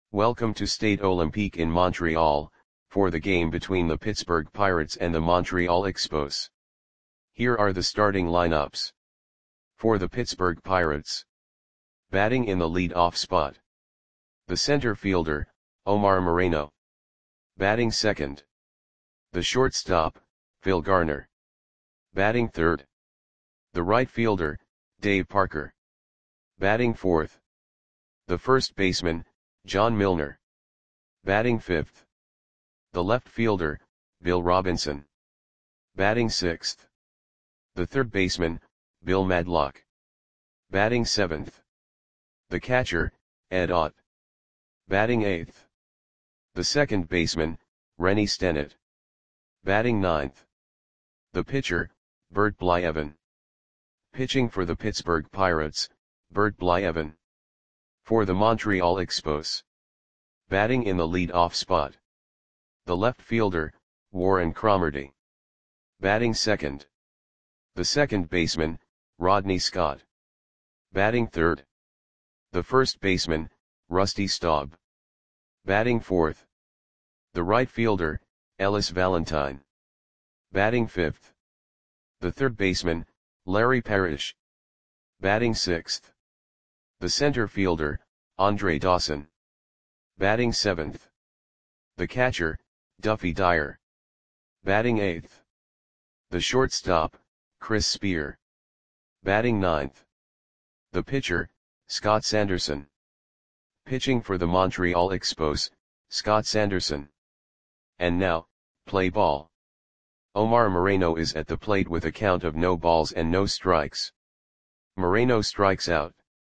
Welcome to Stade Olympique in Montreal, for the game between the Pittsburgh Pirates and the Montreal Expos. Here are the starting lineups. For the Pittsburgh Pirates. Batting in the lead-off spot. The center fielder, Omar Moreno. Batting second. The shortstop, Phil Garner. Batting third. The right fielder, Dave Parker. Batting fourth. The first baseman, John Milner. Batting fifth. The left fielder, Bill Robinson. Batting sixth. The third baseman, Bill Madlock. Batting seventh. The catcher, Ed Ott. Batting eighth. The second baseman, Rennie Stennett. Batting ninth. The pitcher, Bert Blyleven. Pitching for the Pittsburgh Pirates, Bert Blyleven. For the Montreal Expos. Batting in the lead-off spot. The left fielder, Warren Cromartie. Batting second. The second baseman, Rodney Scott. Batting third. The first baseman, Rusty Staub. Batting fourth. The right fielder, Ellis Valentine. Batting fifth. The third baseman, Larry Parrish. Batting sixth. The center fielder, Andre Dawson. Batting seventh. The catcher, Duffy Dyer. Batting eighth. The shortstop, Chris Spear. Batting ninth. The pitcher, Scott Sanderson. Pitching for the Montreal Expos, Scott Sanderson. And now, play ball. Omar Moreno is at the plate with a count of no balls and no strikes. Moreno strikes out.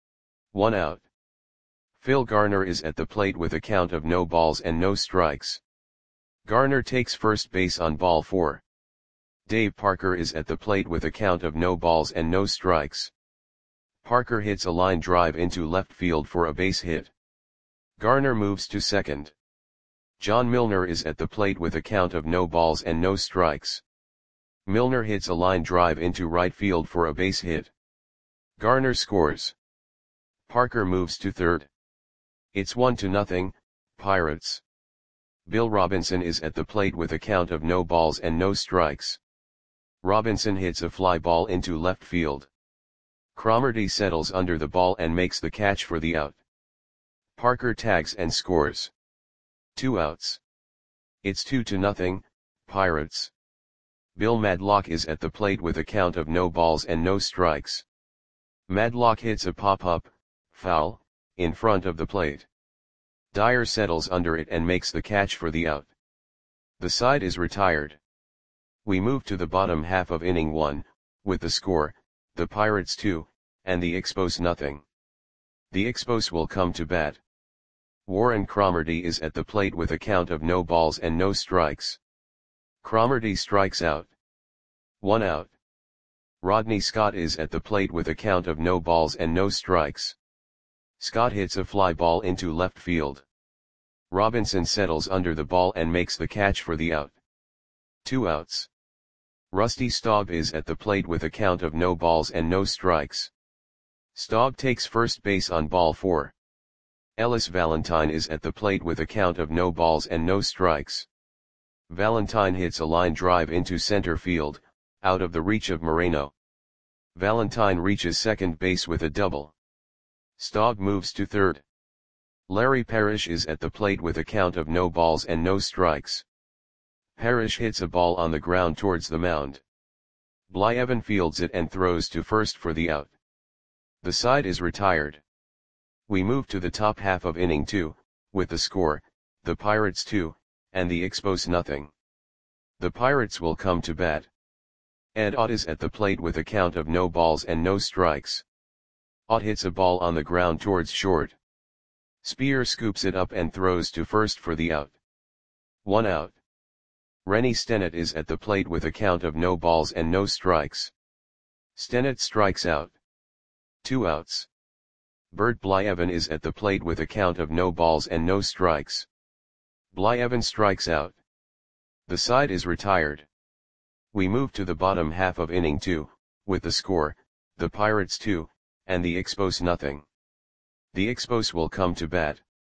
1 out. Phil Garner is at the plate with a count of no balls and no strikes. Garner takes first base on ball 4. Dave Parker is at the plate with a count of no balls and no strikes. Parker hits a line drive into left field for a base hit. Garner moves to second. John Milner is at the plate with a count of no balls and no strikes. Milner hits a line drive into right field for a base hit. Garner scores. Parker moves to third. It's 1-0, Pirates. Bill Robinson is at the plate with a count of no balls and no strikes. Robinson hits a fly ball into left field. Cromartie settles under the ball and makes the catch for the out. Parker tags and scores. 2 outs. It's 2-0, Pirates. Bill Madlock is at the plate with a count of no balls and no strikes. Madlock hits a pop-up, foul, in front of the plate. Dyer settles under it and makes the catch for the out. The side is retired. We move to the bottom half of inning 1, with the score, the Pirates 2, and the Expos nothing. The Expos will come to bat. Warren Cromartie is at the plate with a count of no balls and no strikes. Cromartie strikes out. 1 out. Rodney Scott is at the plate with a count of no balls and no strikes. Scott hits a fly ball into left field. Robinson settles under the ball and makes the catch for the out. 2 outs. Rusty Staub is at the plate with a count of no balls and no strikes. Staub takes first base on ball 4. Ellis Valentine is at the plate with a count of no balls and no strikes. Valentine hits a line drive into center field, out of the reach of Moreno. Valentine reaches second base with a double. Staub moves to third. Larry Parrish is at the plate with a count of no balls and no strikes. Parrish hits a ball on the ground towards the mound. Blyleven fields it and throws to first for the out. The side is retired. We move to the top half of inning 2, with the score, the Pirates 2, and the Expos nothing. The Pirates will come to bat. Ed Ott is at the plate with a count of no balls and no strikes. Ott hits a ball on the ground towards short. Spear scoops it up and throws to first for the out. 1 out. Rennie Stennett is at the plate with a count of no balls and no strikes. Stennett strikes out. 2 outs. Bert Blyleven is at the plate with a count of no balls and no strikes. Blyleven strikes out. The side is retired. We move to the bottom half of inning 2, with the score, the Pirates 2, and the Expos nothing. The Expos will come to bat.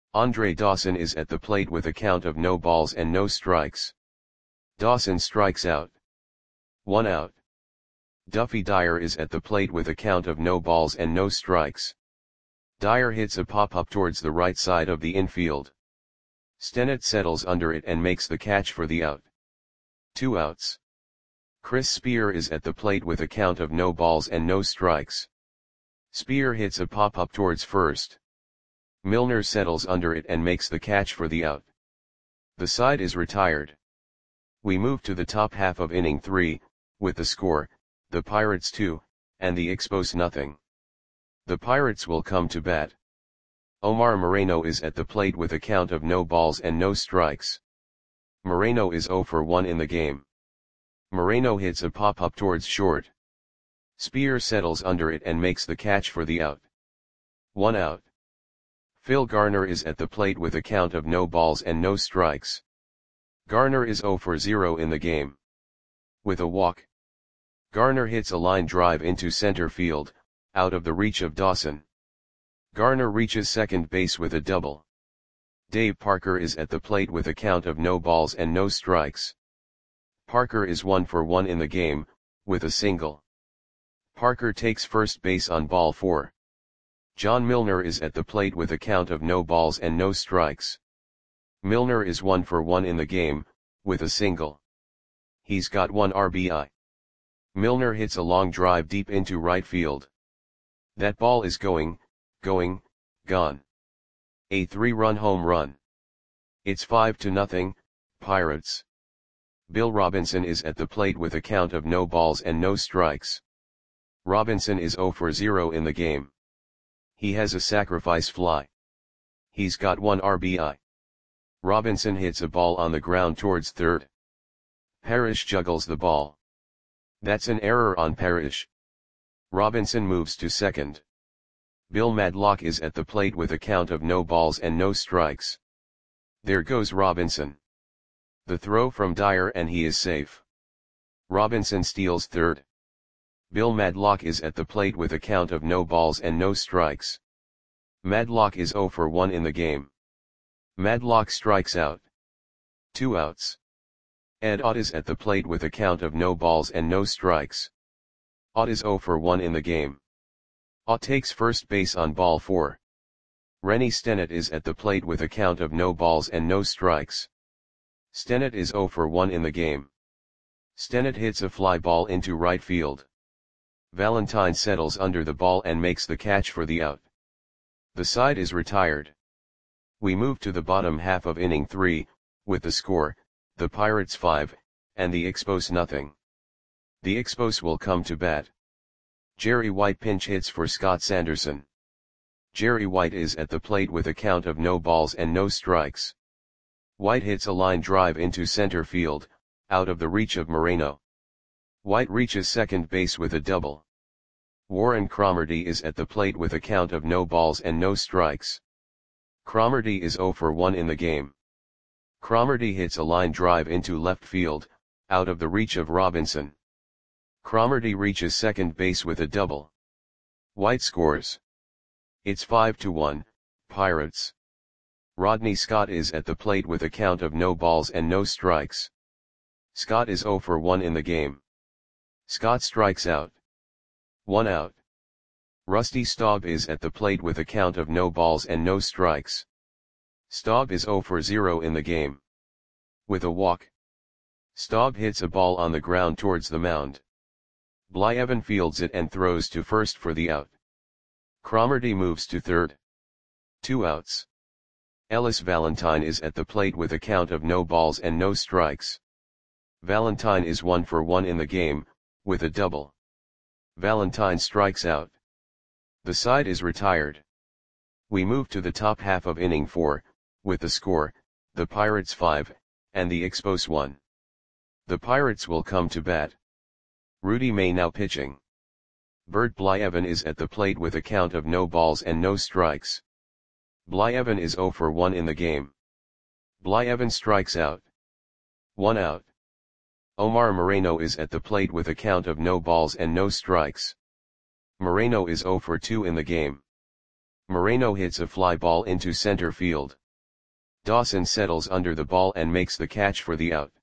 Andre Dawson is at the plate with a count of no balls and no strikes. Dawson strikes out. 1 out. Duffy Dyer is at the plate with a count of no balls and no strikes. Dyer hits a pop-up towards the right side of the infield. Stennett settles under it and makes the catch for the out. 2 outs. Chris Spear is at the plate with a count of no balls and no strikes. Spear hits a pop-up towards first. Milner settles under it and makes the catch for the out. The side is retired. We move to the top half of inning 3, with the score, the Pirates 2, and the Expos nothing. The Pirates will come to bat. Omar Moreno is at the plate with a count of no balls and no strikes. Moreno is 0 for 1 in the game. Moreno hits a pop-up towards short. Spear settles under it and makes the catch for the out. 1 out. Phil Garner is at the plate with a count of no balls and no strikes. Garner is 0 for 0 in the game. With a walk. Garner hits a line drive into center field, out of the reach of Dawson. Garner reaches second base with a double. Dave Parker is at the plate with a count of no balls and no strikes. Parker is 1 for 1 in the game, with a single. Parker takes first base on ball 4. John Milner is at the plate with a count of no balls and no strikes. Milner is 1 for 1 in the game, with a single. He's got 1 RBI. Milner hits a long drive deep into right field. That ball is gone. A 3-run home run. It's 5-0, Pirates. Bill Robinson is at the plate with a count of no balls and no strikes. Robinson is 0 for 0 in the game. He has a sacrifice fly. He's got 1 RBI. Robinson hits a ball on the ground towards third. Parrish juggles the ball. That's an error on Parrish. Robinson moves to second. Bill Madlock is at the plate with a count of no balls and no strikes. There goes Robinson. The throw from Dyer and he is safe. Robinson steals third. Bill Madlock is at the plate with a count of no balls and no strikes. Madlock is 0 for 1 in the game. Madlock strikes out. 2 outs. Ed Ott is at the plate with a count of no balls and no strikes. Ott is 0 for 1 in the game. Ott takes first base on ball 4. Rennie Stennett is at the plate with a count of no balls and no strikes. Stennett is 0 for 1 in the game. Stennett hits a fly ball into right field. Valentine settles under the ball and makes the catch for the out. The side is retired. We move to the bottom half of inning 3, with the score, the Pirates 5, and the Expos nothing. The Expos will come to bat. Jerry White pinch hits for Scott Sanderson. Jerry White is at the plate with a count of no balls and no strikes. White hits a line drive into center field, out of the reach of Moreno. White reaches second base with a double. Warren Cromartie is at the plate with a count of no balls and no strikes. Cromartie is 0 for 1 in the game. Cromartie hits a line drive into left field, out of the reach of Robinson. Cromartie reaches second base with a double. White scores. It's 5-1, Pirates. Rodney Scott is at the plate with a count of no balls and no strikes. Scott is 0 for 1 in the game. Scott strikes out. 1 out. Rusty Staub is at the plate with a count of no balls and no strikes. Staub is 0 for 0 in the game. With a walk. Staub hits a ball on the ground towards the mound. Blyevin fields it and throws to first for the out. Cromartie moves to third. 2 outs. Ellis Valentine is at the plate with a count of no balls and no strikes. Valentine is 1 for 1 in the game, with a double. Valentine strikes out. The side is retired. We move to the top half of inning 4, with the score, the Pirates 5, and the Expos 1. The Pirates will come to bat. Rudy May now pitching. Bert Blyevin is at the plate with a count of no balls and no strikes. Blyevin is 0 for 1 in the game. Blyevin strikes out. 1 out. Omar Moreno is at the plate with a count of no balls and no strikes. Moreno is 0 for 2 in the game. Moreno hits a fly ball into center field. Dawson settles under the ball and makes the catch for the out.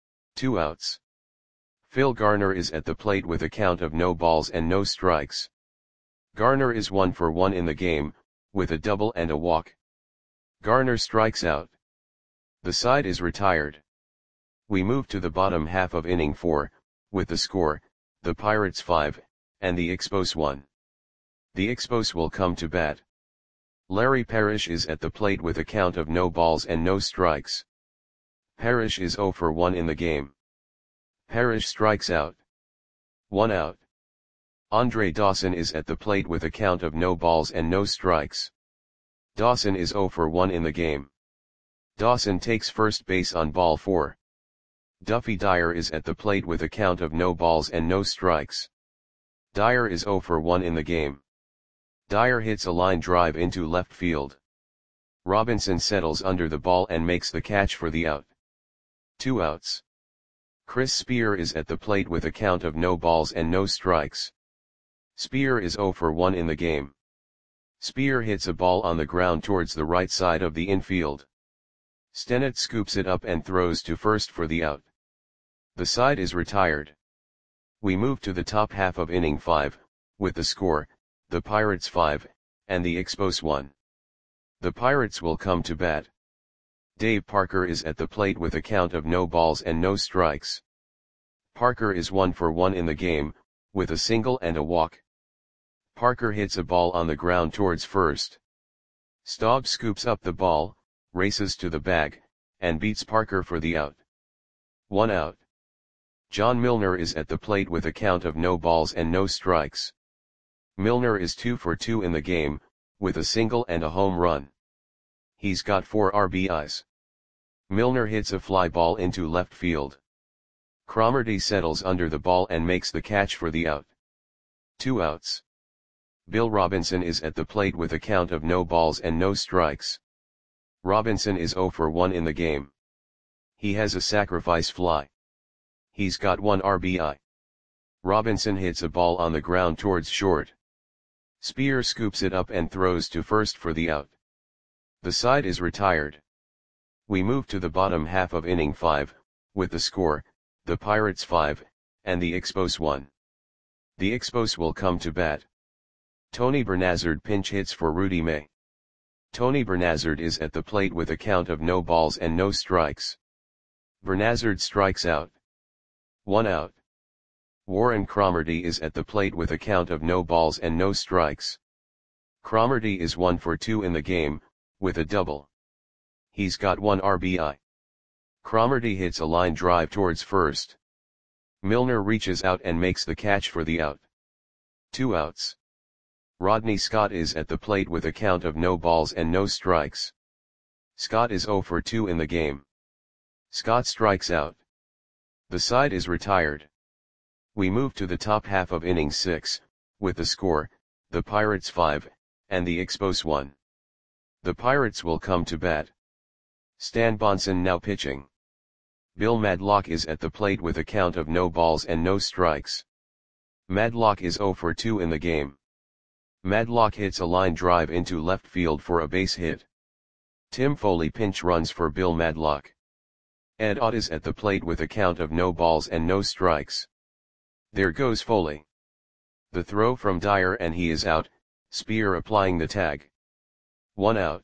2 outs. Phil Garner is at the plate with a count of no balls and no strikes. Garner is 1 for 1 in the game, with a double and a walk. Garner strikes out. The side is retired. We move to the bottom half of inning 4, with the score, the Pirates 5, and the Expos 1. The Expos will come to bat. Larry Parrish is at the plate with a count of no balls and no strikes. Parrish is 0 for 1 in the game. Parrish strikes out. 1 out. Andre Dawson is at the plate with a count of no balls and no strikes. Dawson is 0 for 1 in the game. Dawson takes first base on ball 4. Duffy Dyer is at the plate with a count of no balls and no strikes. Dyer is 0 for 1 in the game. Dyer hits a line drive into left field. Robinson settles under the ball and makes the catch for the out. 2 outs. Chris Spear is at the plate with a count of no balls and no strikes. Spear is 0 for 1 in the game. Spear hits a ball on the ground towards the right side of the infield. Stennett scoops it up and throws to first for the out. The side is retired. We move to the top half of inning 5, with the score, the Pirates 5, and the Expos 1. The Pirates will come to bat. Dave Parker is at the plate with a count of no balls and no strikes. Parker is 1 for 1 in the game, with a single and a walk. Parker hits a ball on the ground towards first. Staub scoops up the ball, races to the bag, and beats Parker for the out. 1 out. John Milner is at the plate with a count of no balls and no strikes. Milner is 2 for 2 in the game, with a single and a home run. He's got 4 RBIs. Milner hits a fly ball into left field. Cromartie settles under the ball and makes the catch for the out. 2 outs. Bill Robinson is at the plate with a count of no balls and no strikes. Robinson is 0 for 1 in the game. He has a sacrifice fly. He's got 1 RBI. Robinson hits a ball on the ground towards short. Spear scoops it up and throws to first for the out. The side is retired. We move to the bottom half of inning 5, with the score, the Pirates 5, and the Expos 1. The Expos will come to bat. Tony Bernazard pinch hits for Rudy May. Tony Bernazard is at the plate with a count of no balls and no strikes. Bernazard strikes out. 1 out. Warren Cromartie is at the plate with a count of no balls and no strikes. Cromartie is 1 for 2 in the game, with a double. He's got 1 RBI. Cromartie hits a line drive towards first. Milner reaches out and makes the catch for the out. 2 outs. Rodney Scott is at the plate with a count of no balls and no strikes. Scott is 0 for 2 in the game. Scott strikes out. The side is retired. We move to the top half of inning 6, with the score, the Pirates 5, and the Expos 1. The Pirates will come to bat. Stan Bonson now pitching. Bill Madlock is at the plate with a count of no balls and no strikes. Madlock is 0 for 2 in the game. Madlock hits a line drive into left field for a base hit. Tim Foley pinch runs for Bill Madlock. Ed Ott is at the plate with a count of no balls and no strikes. There goes Foley. The throw from Dyer and he is out, Spear applying the tag. 1 out.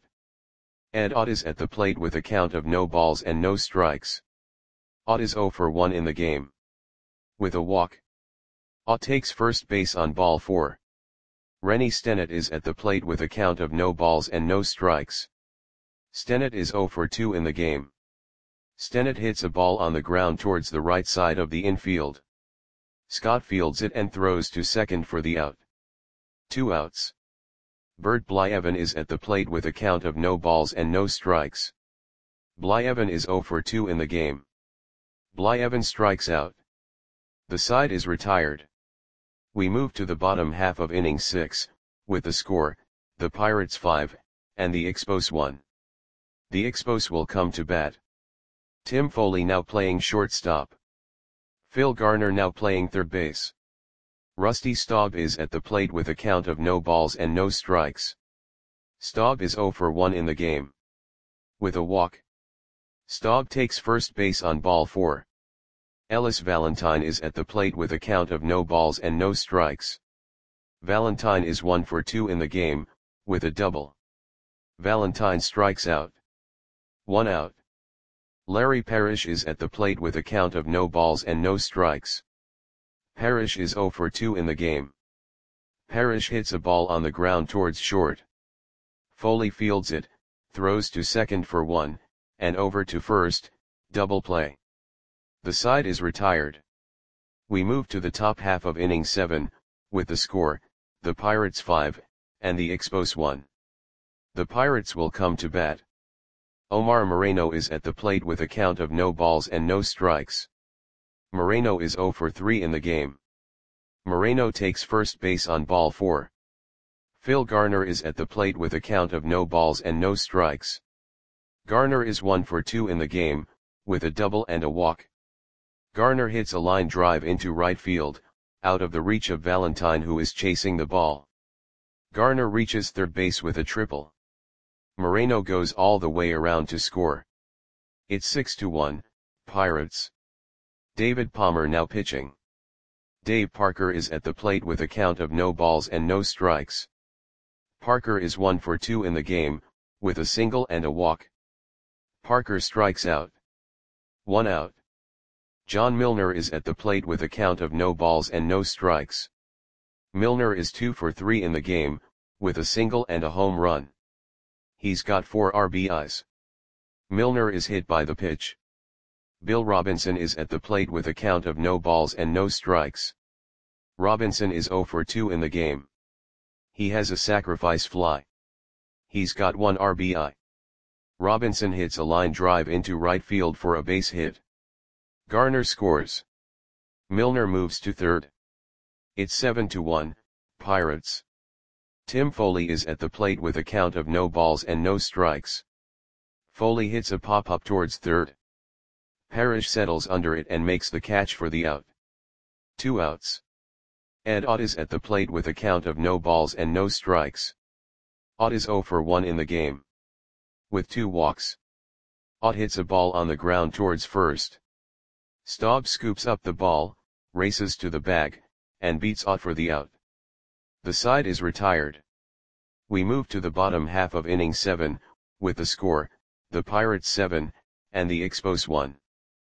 Ed Ott is at the plate with a count of no balls and no strikes. Ott is 0 for 1 in the game. With a walk. Ott takes first base on ball 4. Rennie Stennett is at the plate with a count of no balls and no strikes. Stennett is 0 for 2 in the game. Stennett hits a ball on the ground towards the right side of the infield. Scott fields it and throws to second for the out. 2 outs. Bert Blyevin is at the plate with a count of no balls and no strikes. Blyevin is 0 for 2 in the game. Blyevin strikes out. The side is retired. We move to the bottom half of inning 6, with the score, the Pirates 5, and the Expos 1. The Expos will come to bat. Tim Foley now playing shortstop. Phil Garner now playing third base. Rusty Staub is at the plate with a count of no balls and no strikes. Staub is 0 for 1 in the game. with a walk. Staub takes first base on ball 4. Ellis Valentine is at the plate with a count of no balls and no strikes. Valentine is 1 for 2 in the game, with a double. Valentine strikes out. 1 out. Larry Parrish is at the plate with a count of no balls and no strikes. Parrish is 0 for 2 in the game. Parrish hits a ball on the ground towards short. Foley fields it, throws to second for 1, and over to first, double play. The side is retired. We move to the top half of inning 7, with the score, the Pirates 5, and the Expos 1. The Pirates will come to bat. Omar Moreno is at the plate with a count of no balls and no strikes. Moreno is 0 for 3 in the game. Moreno takes first base on ball 4. Phil Garner is at the plate with a count of no balls and no strikes. Garner is 1 for 2 in the game, with a double and a walk. Garner hits a line drive into right field, out of the reach of Valentine, who is chasing the ball. Garner reaches third base with a triple. Moreno goes all the way around to score. It's 6-1, Pirates. David Palmer now pitching. Dave Parker is at the plate with a count of no balls and no strikes. Parker is 1 for 2 in the game, with a single and a walk. Parker strikes out. 1 out. John Milner is at the plate with a count of no balls and no strikes. Milner is 2 for 3 in the game, with a single and a home run. He's got 4 RBIs. Milner is hit by the pitch. Bill Robinson is at the plate with a count of no balls and no strikes. Robinson is 0 for 2 in the game. He has a sacrifice fly. He's got 1 RBI. Robinson hits a line drive into right field for a base hit. Garner scores. Milner moves to third. It's 7-1, Pirates. Tim Foley is at the plate with a count of no balls and no strikes. Foley hits a pop-up towards third. Parrish settles under it and makes the catch for the out. 2 outs. Ed Ott is at the plate with a count of no balls and no strikes. Ott is 0 for 1 in the game. With 2 walks. Ott hits a ball on the ground towards first. Staub scoops up the ball, races to the bag, and beats Ott for the out. The side is retired. We move to the bottom half of inning 7, with the score, the Pirates 7, and the Expos 1.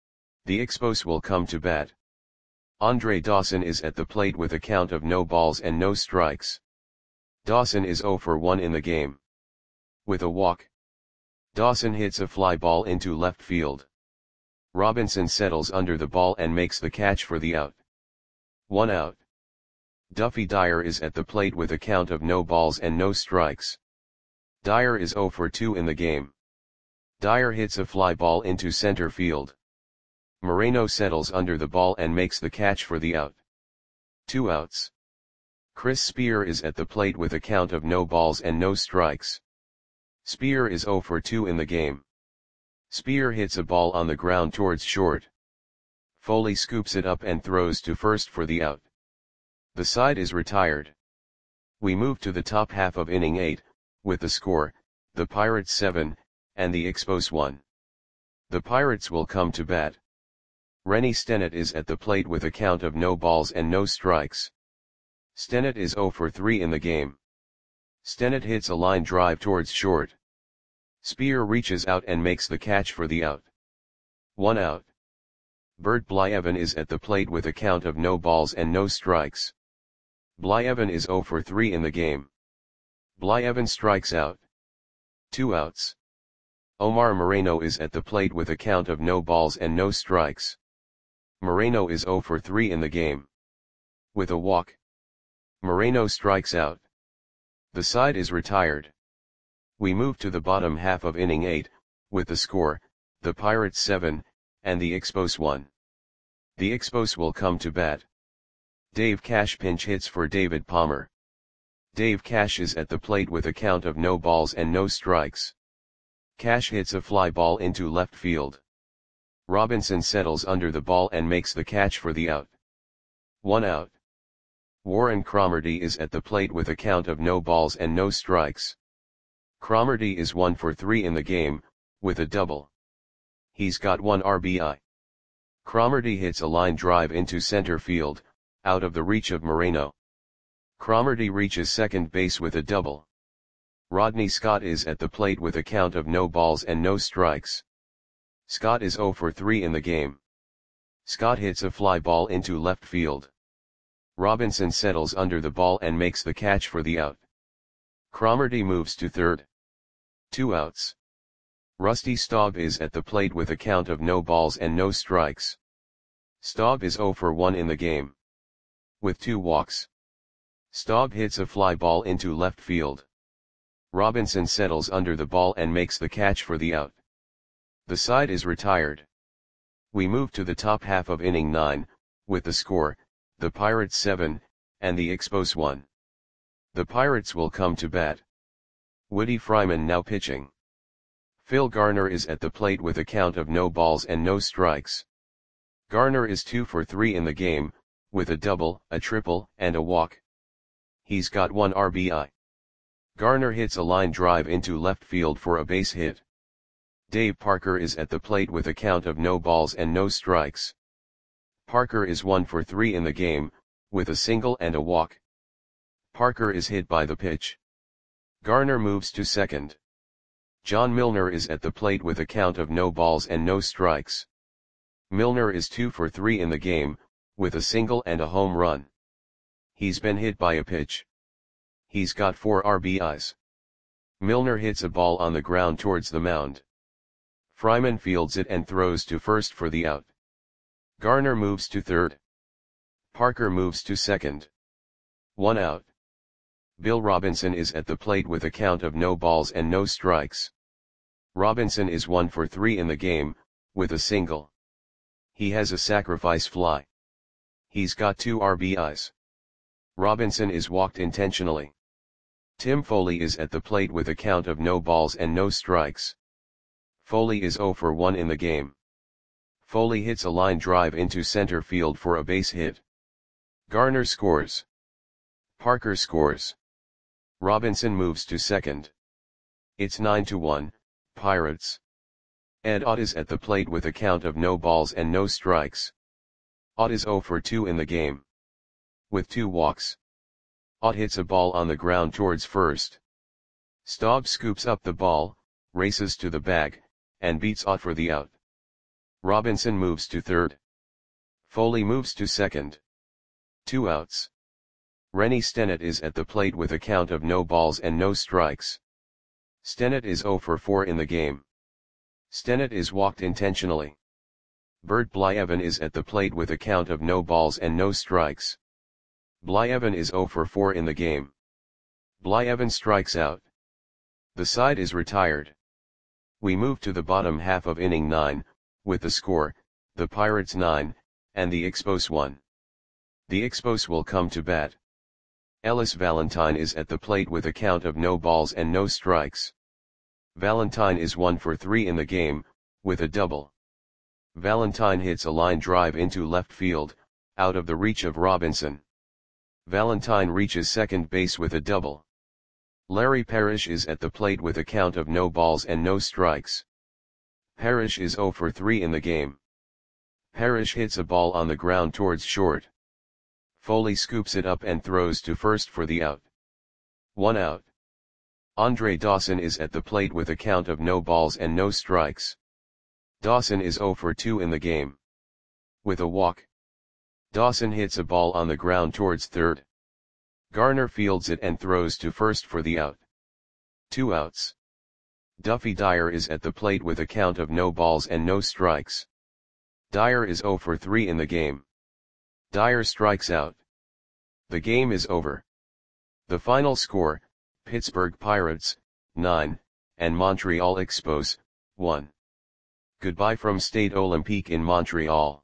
The Expos will come to bat. Andre Dawson is at the plate with a count of no balls and no strikes. Dawson is 0 for 1 in the game. With a walk. Dawson hits a fly ball into left field. Robinson settles under the ball and makes the catch for the out. 1 out. Duffy Dyer is at the plate with a count of no balls and no strikes. Dyer is 0 for 2 in the game. Dyer hits a fly ball into center field. Moreno settles under the ball and makes the catch for the out. 2 outs. Chris Spear is at the plate with a count of no balls and no strikes. Spear is 0 for 2 in the game. Spear hits a ball on the ground towards short. Foley scoops it up and throws to first for the out. The side is retired. We move to the top half of inning 8, with the score, the Pirates 7, and the Expos 1. The Pirates will come to bat. Rennie Stennett is at the plate with a count of no balls and no strikes. Stennett is 0 for 3 in the game. Stennett hits a line drive towards short. Spear reaches out and makes the catch for the out. 1 out. Bert Blyevin is at the plate with a count of no balls and no strikes. Blyevin is 0 for 3 in the game. Blyevin strikes out. 2 outs. Omar Moreno is at the plate with a count of no balls and no strikes. Moreno is 0 for 3 in the game. With a walk. Moreno strikes out. The side is retired. We move to the bottom half of inning 8, with the score, the Pirates 7, and the Expos 1. The Expos will come to bat. Dave Cash pinch hits for David Palmer. Dave Cash is at the plate with a count of no balls and no strikes. Cash hits a fly ball into left field. Robinson settles under the ball and makes the catch for the out. 1 out. Warren Cromartie is at the plate with a count of no balls and no strikes. Cromartie is 1 for 3 in the game, with a double. He's got 1 RBI. Cromartie hits a line drive into center field, out of the reach of Moreno. Cromartie reaches second base with a double. Rodney Scott is at the plate with a count of no balls and no strikes. Scott is 0 for 3 in the game. Scott hits a fly ball into left field. Robinson settles under the ball and makes the catch for the out. Cromartie moves to third. 2 outs. Rusty Staub is at the plate with a count of no balls and no strikes. Staub is 0 for 1 in the game. With 2 walks. Staub hits a fly ball into left field. Robinson settles under the ball and makes the catch for the out. The side is retired. We move to the top half of inning 9, with the score, the Pirates 7, and the Expos 1. The Pirates will come to bat. Woody Fryman now pitching. Phil Garner is at the plate with a count of no balls and no strikes. Garner is 2 for 3 in the game, with a double, a triple, and a walk. He's got 1 RBI. Garner hits a line drive into left field for a base hit. Dave Parker is at the plate with a count of no balls and no strikes. Parker is 1 for 3 in the game, with a single and a walk. Parker is hit by the pitch. Garner moves to second. John Milner is at the plate with a count of no balls and no strikes. Milner is 2 for 3 in the game, with a single and a home run. He's been hit by a pitch. He's got 4 RBIs. Milner hits a ball on the ground towards the mound. Fryman fields it and throws to first for the out. Garner moves to third. Parker moves to second. 1 out. Bill Robinson is at the plate with a count of no balls and no strikes. Robinson is 1 for 3 in the game, with a single. He has a sacrifice fly. He's got 2 RBIs. Robinson is walked intentionally. Tim Foley is at the plate with a count of no balls and no strikes. Foley is 0 for 1 in the game. Foley hits a line drive into center field for a base hit. Garner scores. Parker scores. Robinson moves to second. It's 9-1, Pirates. Ed Ott is at the plate with a count of no balls and no strikes. Ott is 0 for 2 in the game. With 2 walks. Ott hits a ball on the ground towards first. Staub scoops up the ball, races to the bag, and beats Ott for the out. Robinson moves to third. Foley moves to second. 2 outs. Rennie Stennett is at the plate with a count of no balls and no strikes. Stennett is 0 for 4 in the game. Stennett is walked intentionally. Bert Blyevin is at the plate with a count of no balls and no strikes. Blyevin is 0 for 4 in the game. Blyevin strikes out. The side is retired. We move to the bottom half of inning 9, with the score, the Pirates 9, and the Expos 1. The Expos will come to bat. Ellis Valentine is at the plate with a count of no balls and no strikes. Valentine is 1 for 3 in the game, with a double. Valentine hits a line drive into left field, out of the reach of Robinson. Valentine reaches second base with a double. Larry Parrish is at the plate with a count of no balls and no strikes. Parrish is 0 for 3 in the game. Parrish hits a ball on the ground towards short. Foley scoops it up and throws to first for the out. 1 out. Andre Dawson is at the plate with a count of no balls and no strikes. Dawson is 0 for 2 in the game. With a walk. Dawson hits a ball on the ground towards third. Garner fields it and throws to first for the out. 2 outs. Duffy Dyer is at the plate with a count of no balls and no strikes. Dyer is 0 for 3 in the game. Dyer strikes out. The game is over. The final score, Pittsburgh Pirates, 9, and Montreal Expos, 1. Goodbye from Stade Olympique in Montreal.